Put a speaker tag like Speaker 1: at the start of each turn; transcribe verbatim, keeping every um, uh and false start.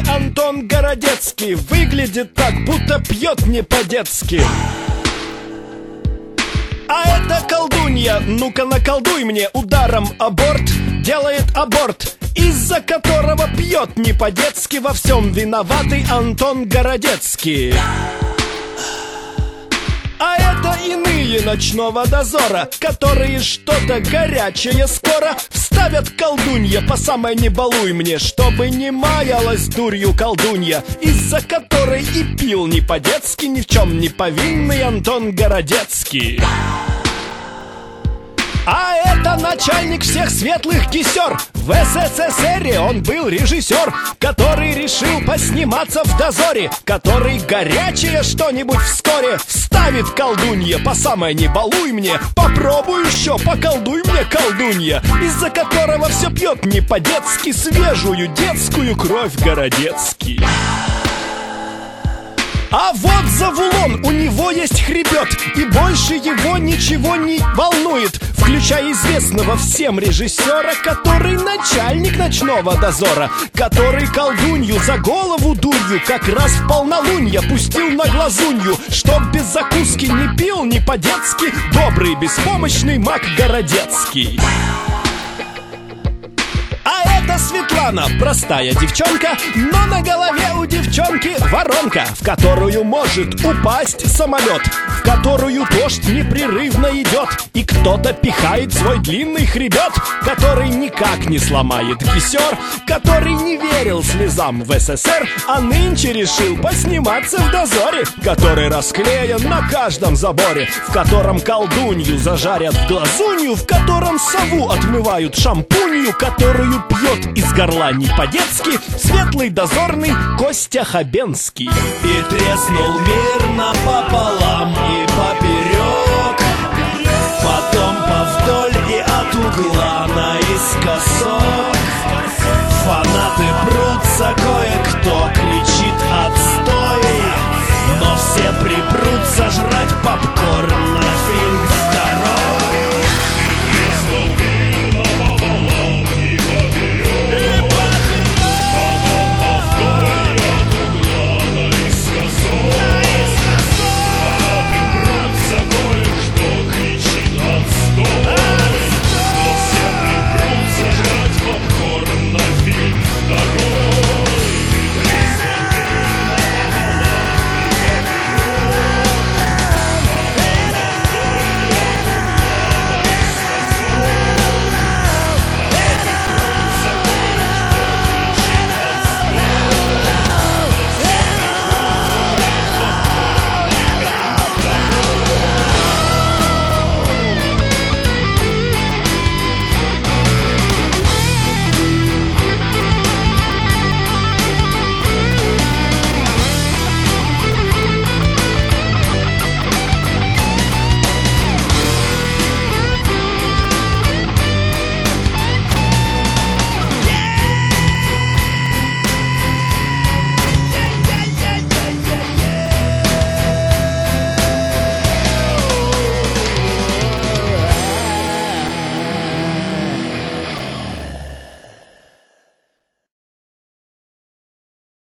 Speaker 1: Антон Городецкий выглядит так, будто пьет не по-детски. А это колдунья, ну-ка наколдуй мне ударом аборт. Делает аборт, из-за которого пьет не по-детски. Во всем виноватый Антон Городецкий. А это иные ночного дозора, которые что-то горячее скоро вставят колдунья по самой не балуй мне, чтобы не маялась дурью колдунья, из-за которой и пил не по-детски ни в чем не повинный Антон Городецкий. А это начальник всех светлых кисер. В СССР он был режиссер, который решил посниматься в дозоре, который горячее что-нибудь вскоре вставит колдунья по самой не балуй мне. Попробуй еще, поколдуй мне, колдунья, из-за которого все пьет не по-детски свежую детскую кровь Городецкий. А вот Завулон, у него есть хребет, и больше его ничего не волнует, включая известного всем режиссера, который начальник ночного дозора, который колдунью за голову дурью как раз в полнолунье пустил на глазунью, чтоб без закуски не пил не по-детски добрый беспомощный маг Городецкий. Это Светлана, простая девчонка, но на голове у девчонки воронка, в которую может упасть самолет, в которую дождь непрерывно идет, и кто-то пихает свой длинный хребет, который никак не сломает кисер, который не верил слезам в СССР, а нынче решил посниматься в дозоре, который расклеен на каждом заборе, в котором колдунью зажарят в глазунью, в котором сову отмывают шампунью, которую пьет из горла не по-детски светлый дозорный Костя Хабенский.
Speaker 2: И треснул мир напополам и поперек, потом повдоль и от угла наискосок. Фанаты прутся кое-кто